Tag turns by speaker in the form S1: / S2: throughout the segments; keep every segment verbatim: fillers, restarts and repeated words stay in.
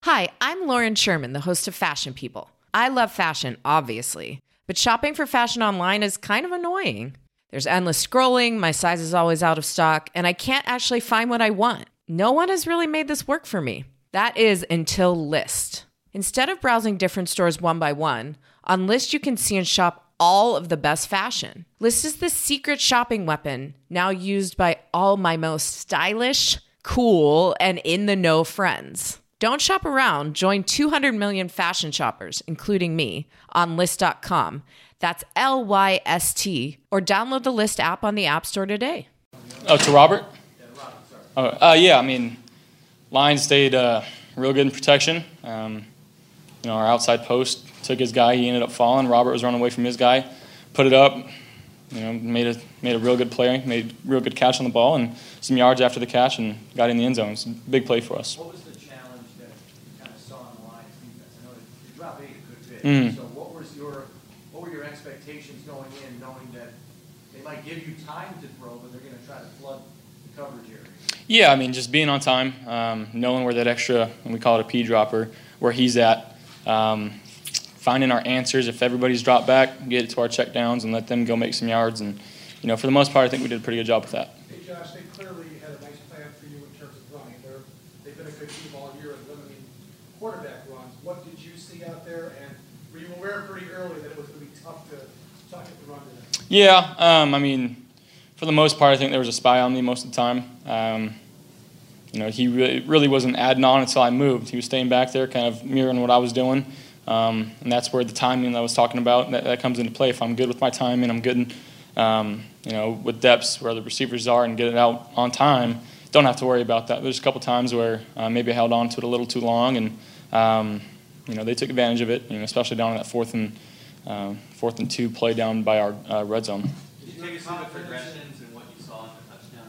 S1: Hi, I'm Lauren Sherman, the host of Fashion People. I love fashion, obviously, but shopping for fashion online is kind of annoying. There's endless scrolling, my size is always out of stock, and I can't actually find what I want. No one has really made this work for me. That is until Lyst. Instead of browsing different stores one by one, on Lyst you can see and shop all of the best fashion. Lyst is the secret shopping weapon now used by all my most stylish, cool, and in-the-know friends. Don't shop around. Join two hundred million fashion shoppers, including me, on Lyst dot com. That's L Y S T. Or download the Lyst app on the App Store today.
S2: Oh, to Robert? Yeah, Robert, sorry. Oh, uh, yeah, I mean, Lions stayed uh, real good in protection. Um, you know, our outside post took his guy. He ended up falling. Robert was running away from his guy. Put it up. You know, made a made a real good play. Made a real good catch on the ball and some yards after the catch and got in the end zone. It's a big play for us.
S3: What was the challenge that you kind of saw in the Lions defense? I know that you dropped eight a good bit.
S2: Mm.
S3: So what was your what were your expectations going in, knowing that they might give you time to throw, but they're going to try to flood the coverage area?
S2: Yeah, I mean, just being on time, um, knowing where that extra, and we call it a P dropper, where he's at, um, finding our answers. If everybody's dropped back, get it to our check downs and let them go make some yards. And, you know, for the most part, I think we did a pretty good job with that.
S4: Hey, Josh, they clearly had a nice plan for you in terms of running. They're, they've been a good team all year at limiting quarterback runs. What did you see out there? And were you aware pretty early that it was going to be tough to, tough to run to them?
S2: Yeah, um, I mean, for the most part, I think there was a spy on me most of the time. Um, you know, he really, really wasn't adding on until I moved. He was staying back there, kind of mirroring what I was doing. Um, and that's where the timing that I was talking about, that, that comes into play. If I'm good with my timing, I'm good, in, um, you know, with depths where the receivers are and get it out on time, don't have to worry about that. There's a couple times where uh, maybe I held on to it a little too long, and, um, you know, they took advantage of it, you know, especially down in that fourth and uh, fourth and two play down by our uh, red zone.
S5: Did you take us through the progressions and what you saw in the touchdown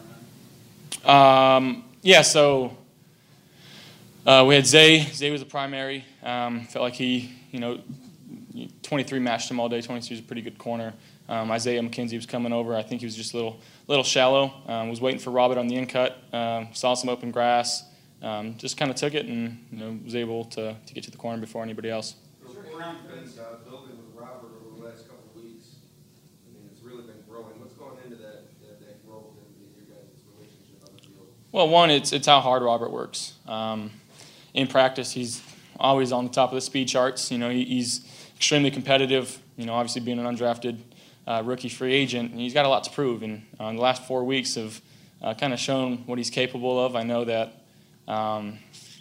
S5: run?
S2: Um, yeah, so uh, we had Zay. Zay was the primary. Um, felt like he, you know, twenty-three matched him all day. twenty-three is a pretty good corner. Um, Isaiah McKenzie was coming over. I think he was just a little, little shallow. Um, was waiting for Robert on the in cut. Um, saw some open grass. Um, just kind of took it and, you know, was able to, to get to the corner before anybody else.
S6: So where have you been uh, building with Robert over the last couple of weeks? I mean, it's really been growing. What's going into that that, that growth in, in your guys' relationship on the field?
S2: Well, one, it's it's how hard Robert works. Um, in practice, he's always on the top of the speed charts. You know, he, he's extremely competitive. You know, obviously being an undrafted uh, rookie free agent, and he's got a lot to prove. And uh, the last four weeks have uh, kind of shown what he's capable of. I know that, um,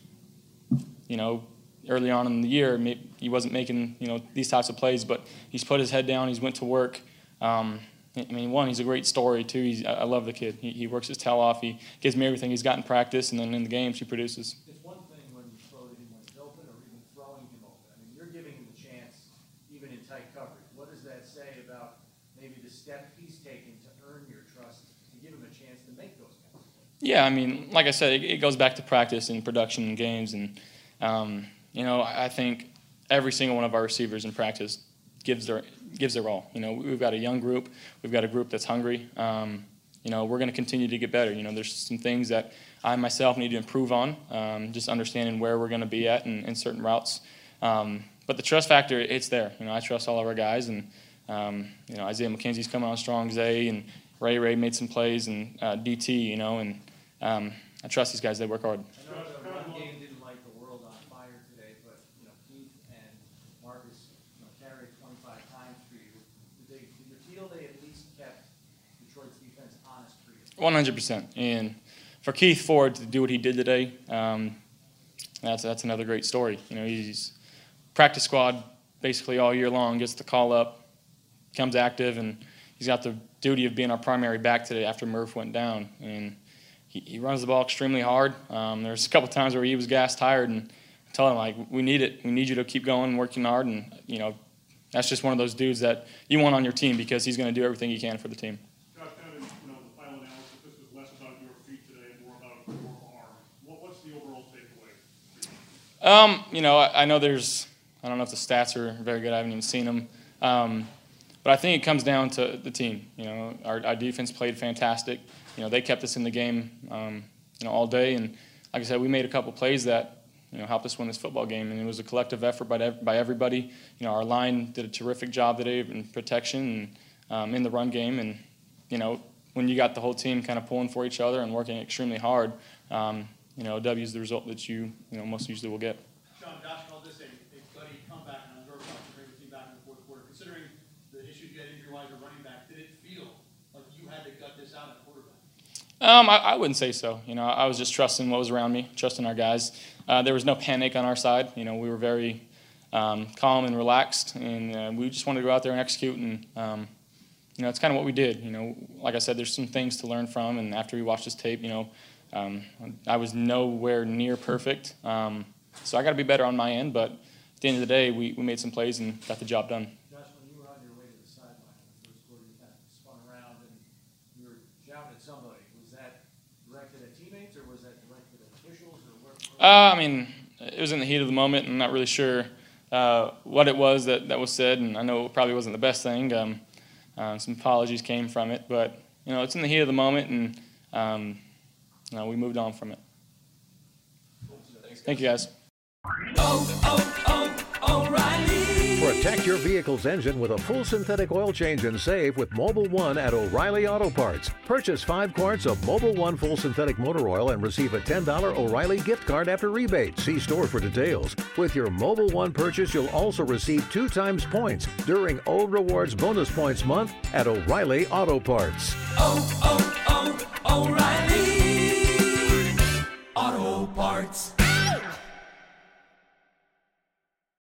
S2: you know, early on in the year, he wasn't making, you know, these types of plays, but he's put his head down. He's went to work. Um, I mean, one, he's a great story, too. He's, I love the kid. He, he works his tail off. He gives me everything he's got in practice, and then in the games he produces.
S3: It's one thing when you throw to him when he's open or even throwing him open. I mean, you're giving him the chance even in tight coverage. What does that say about maybe the step he's taken to earn your trust, to give him a chance to make those kinds of plays?
S2: Yeah, I mean, like I said, it, it goes back to practice and production and games. And, um, you know, I think every single one of our receivers in practice gives their gives their all. You know, we've got a young group. We've got a group that's hungry. Um, you know, we're going to continue to get better. You know, there's some things that I myself need to improve on, um, just understanding where we're going to be at in, in certain routes. Um, but the trust factor, it's there. You know, I trust all of our guys. And, um, you know, Isaiah McKenzie's coming on strong, Zay, and Ray Ray made some plays, and uh, D T, you know, and um, I trust these guys. They work hard.
S3: I know the run game didn't light the world on fire today, but, you know, Keith and Marcus, you know, carried twenty-five times for you. Did, they, did you feel they at least kept Detroit's defense honest for you?
S2: one hundred percent. And for Keith Ford to do what he did today, um, that's that's another great story. You know, he's practice squad basically all year long, gets the call up, becomes active, and he's got the duty of being our primary back today after Murph went down. And he, he runs the ball extremely hard. Um, there's a couple times where he was gas tired, and I told him, like, we need it. We need you to keep going, working hard. And, you know, that's just one of those dudes that you want on your team because he's going to do everything he can for the team.
S4: Josh, kind of, you know, the final analysis, this was less about your feet today and more about your arm. What, what's the overall takeaway?
S2: Um, you know, I, I know there's, I don't know if the stats are very good. I haven't even seen them. Um, but I think it comes down to the team. You know, our, our defense played fantastic. You know, they kept us in the game, um, you know, all day. And like I said, we made a couple plays that, you know, helped us win this football game. And it was a collective effort by by everybody. You know, our line did a terrific job today in protection and um, in the run game. And you know, when you got the whole team kind of pulling for each other and working extremely hard, um, you know, a W is the result that you you know most usually will get.
S4: Sean, Josh called this a, a bloody comeback and a nerve to bring the team back in the fourth quarter. Considering the issues you had injury-wise at running back, did it feel like you had to gut this out at quarterback?
S2: Um, I, I wouldn't say so. You know, I was just trusting what was around me, trusting our guys. Uh, there was no panic on our side. You know, we were very um, calm and relaxed, and uh, we just wanted to go out there and execute. And um, you know, it's kind of what we did. You know, like I said, there's some things to learn from. And after we watched this tape, you know, um, I was nowhere near perfect. Um, so I got to be better on my end. But at the end of the day, we, we made some plays and got the job done.
S3: Josh, when you were on your way to the sideline in the first quarter, you kind of spun around and you were shouting at somebody. Was that directed at teammates or was that directed at officials? Or where, where?
S2: Uh, I mean, it was in the heat of the moment. I'm not really sure uh, what it was that, that was said, and I know it probably wasn't the best thing. Um, uh, some apologies came from it, but you know, it's in the heat of the moment, and um, you know, we moved on from it. Thank you, guys.
S7: Oh, oh, oh, O'Reilly.
S8: Protect your vehicle's engine with a full synthetic oil change and save with Mobil one at O'Reilly Auto Parts. Purchase five quarts of Mobil one full synthetic motor oil and receive a ten dollars O'Reilly gift card after rebate. See store for details. With your Mobil one purchase, you'll also receive two times points during O Rewards Bonus Points Month at O'Reilly Auto Parts.
S7: Oh, oh, oh, O'Reilly.